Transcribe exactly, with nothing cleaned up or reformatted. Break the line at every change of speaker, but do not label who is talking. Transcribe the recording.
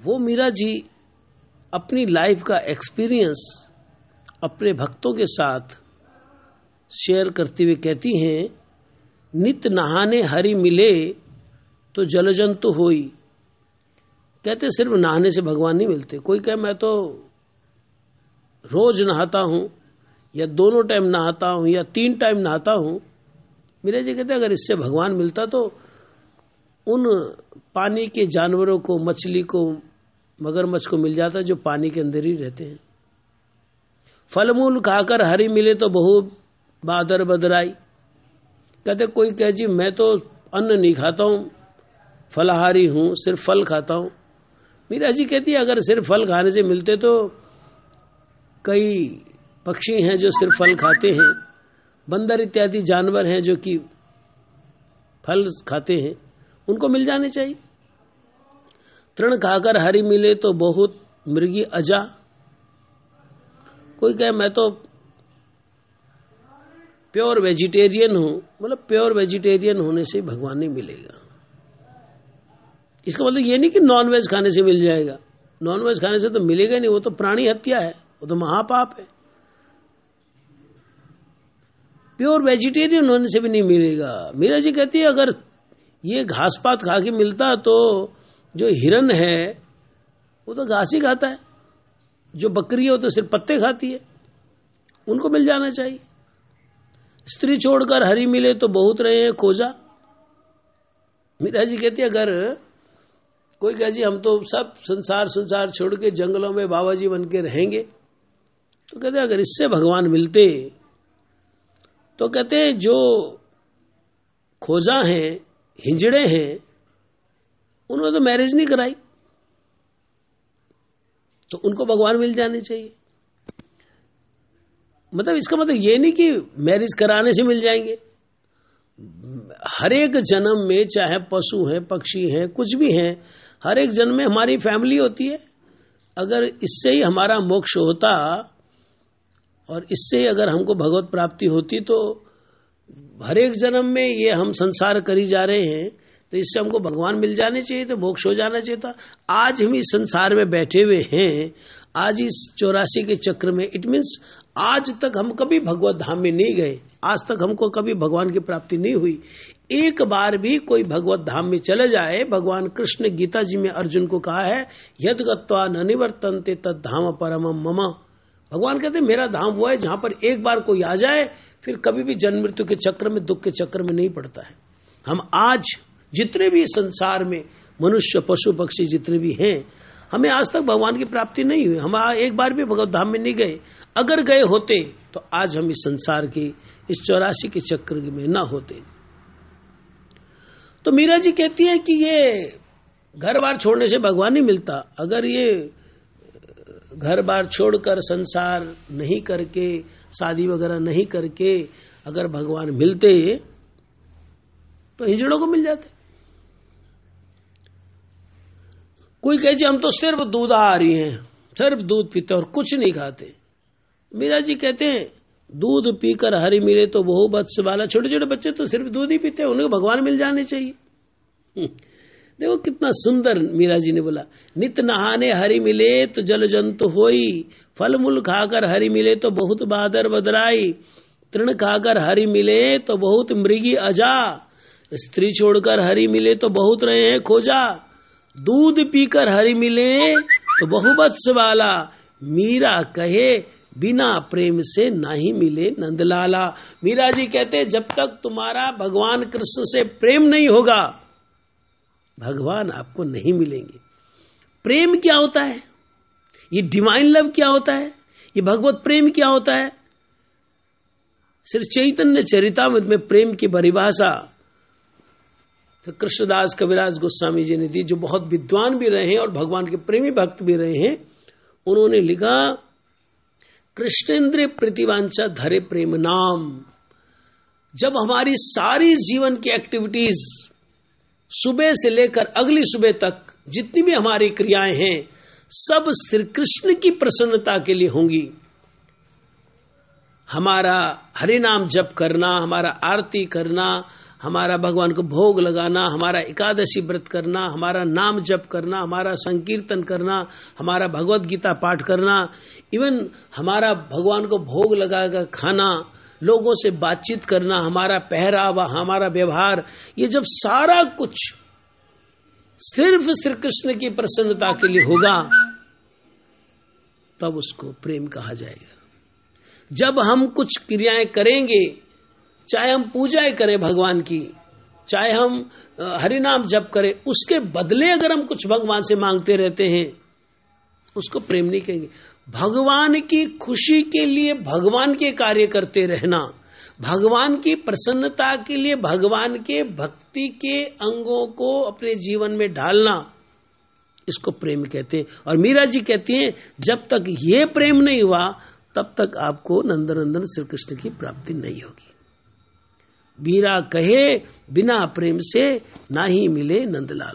वो मीरा जी अपनी लाइफ का एक्सपीरियंस अपने भक्तों के साथ शेयर करते हुए कहती हैं, नित नहाने हरि मिले तो जलजंतु होई। कहते सिर्फ नहाने से भगवान नहीं मिलते। कोई कहे मैं तो रोज नहाता हूं या दोनों टाइम नहाता हूं या तीन टाइम नहाता हूं। मेरे जी कहते अगर इससे भगवान मिलता तो उन पानी के जानवरों को, मछली को, मगरमच्छ को मिल जाता जो पानी के अंदर ही रहते हैं। फल मूल खाकर हरि मिले तो बहु बादर बदराई। कहते कोई कहे जी मैं तो अन्न नहीं खाता हूं, फलाहारी हूं, सिर्फ फल खाता हूं। मीरा जी कहती है अगर सिर्फ फल खाने से मिलते तो कई पक्षी हैं जो सिर्फ फल खाते हैं, बंदर इत्यादि जानवर हैं जो कि फल खाते हैं, उनको मिल जाने चाहिए। तृण खाकर हरि मिले तो बहुत मृगी अजा। कोई कहे मैं तो प्योर वेजिटेरियन हूं, मतलब प्योर वेजिटेरियन होने से भगवान नहीं मिलेगा। इसका मतलब ये नहीं कि नॉन वेज खाने से मिल जाएगा। नॉन वेज खाने से तो मिलेगा नहीं, वो तो प्राणी हत्या है, वो तो महापाप है। प्योर वेजिटेरियन होने से भी नहीं मिलेगा। मीरा जी कहती है अगर ये घास पात खा के मिलता तो जो हिरन है वो तो घास ही खाता है, जो बकरी है वो तो सिर्फ पत्ते खाती है, उनको मिल जाना चाहिए। स्त्री छोड़कर हरि मिले तो बहुत रहे हैं खोजा। मीरा जी कहती है अगर कोई कहे जी हम तो सब संसार संसार छोड़ के जंगलों में बाबा जी बन के रहेंगे, तो कहते अगर इससे भगवान मिलते तो कहते जो खोजा हैं, हिंजड़े हैं, उन्होंने तो मैरिज नहीं कराई, तो उनको भगवान मिल जाने चाहिए। मतलब इसका मतलब ये नहीं कि मैरिज कराने से मिल जाएंगे। हर एक जन्म में चाहे पशु हैं, पक्षी हैं, कुछ भी हैं, हर एक जन्म में हमारी फैमिली होती है। अगर इससे ही हमारा मोक्ष होता और इससे ही अगर हमको भगवत प्राप्ति होती तो हर एक जन्म में ये हम संसार करी जा रहे हैं, तो इससे हमको भगवान मिल जाने चाहिए, तो मोक्ष हो जाना चाहिए था। आज हम इस संसार में बैठे हुए हैं, आज इस चौरासी के चक्र में, इट मीन्स आज तक हम कभी भगवत धाम में नहीं गए, आज तक हमको कभी भगवान की प्राप्ति नहीं हुई। एक बार भी कोई भगवत धाम में चले जाए, भगवान कृष्ण गीता जी में अर्जुन को कहा है यद गत्वा न निवर्तन्ते तद धाम परमम मम। भगवान कहते मेरा धाम वो है जहां पर एक बार कोई आ जाए फिर कभी भी जन्म मृत्यु के चक्र में, दुख के चक्र में नहीं पड़ता है। हम आज जितने भी संसार में मनुष्य, पशु, पक्षी जितने भी हैं, हमें आज तक भगवान की प्राप्ति नहीं हुई, हम एक बार भी भगवत धाम में नहीं गए। अगर गए होते तो आज हम इस संसार की, इस चौरासी के चक्र में ना होते। तो मीरा जी कहती है कि ये घर बार छोड़ने से भगवान नहीं मिलता। अगर ये घर बार छोड़कर संसार नहीं करके, शादी वगैरह नहीं करके अगर भगवान मिलते तो हिजड़ों को मिल जाते। कोई कहे जी हम तो सिर्फ दूध आ रही हैं, सिर्फ दूध पीते और कुछ नहीं खाते। मीरा जी कहते हैं दूध पीकर हरि मिले तो बहु बत्स वाला। छोटे छोटे बच्चे तो सिर्फ दूध ही पीते हैं, उन्हें भगवान मिल जाने चाहिए। देखो कितना सुंदर मीरा जी ने बोला, नित नहाने हरि मिले तो जल जंतु होई, फल मूल खाकर हरि मिले तो बहुत बादर बदराई, तृण खाकर हरि मिले तो बहुत मृगी अजा, स्त्री छोड़कर हरि मिले तो बहुत रहे हैं खोजा, दूध पीकर हरि मिले तो बहुवत्स वाला, मीरा कहे बिना प्रेम से नहीं मिले नंदलाला। मीरा जी कहते जब तक तुम्हारा भगवान कृष्ण से प्रेम नहीं होगा भगवान आपको नहीं मिलेंगे। प्रेम क्या होता है, ये डिवाइन लव क्या होता है, ये भगवत प्रेम क्या होता है? श्री चैतन्य चरितामृत में प्रेम की परिभाषा तो कृष्णदास कविराज गोस्वामी जी ने दी, जो बहुत विद्वान भी रहे हैं और भगवान के प्रेमी भक्त भी रहे हैं। उन्होंने लिखा कृष्णेंद्र प्रतिवांचा धरे प्रेम नाम। जब हमारी सारी जीवन की एक्टिविटीज सुबह से लेकर अगली सुबह तक जितनी भी हमारी क्रियाएं हैं सब श्री कृष्ण की प्रसन्नता के लिए होंगी। हमारा हरि नाम जप करना, हमारा आरती करना, हमारा भगवान को भोग लगाना, हमारा एकादशी व्रत करना, हमारा नाम जप करना, हमारा संकीर्तन करना, हमारा भगवत गीता पाठ करना, इवन हमारा भगवान को भोग लगाकर खाना, लोगों से बातचीत करना, हमारा पहरावा, हमारा व्यवहार, ये जब सारा कुछ सिर्फ श्री कृष्ण की प्रसन्नता के लिए होगा तब उसको प्रेम कहा जाएगा। जब हम कुछ क्रियाएं करेंगे, चाहे हम पूजाएं करें भगवान की, चाहे हम हरि नाम जप करें, उसके बदले अगर हम कुछ भगवान से मांगते रहते हैं उसको प्रेम नहीं कहेंगे। भगवान की खुशी के लिए भगवान के कार्य करते रहना, भगवान की प्रसन्नता के लिए भगवान के भक्ति के अंगों को अपने जीवन में डालना, इसको प्रेम कहते हैं। और मीरा जी कहती हैं जब तक ये प्रेम नहीं हुआ तब तक आपको नंदनंदन श्री कृष्ण की प्राप्ति नहीं होगी। मीरा कहे बिना प्रेम से ना ही मिले नंदलाल।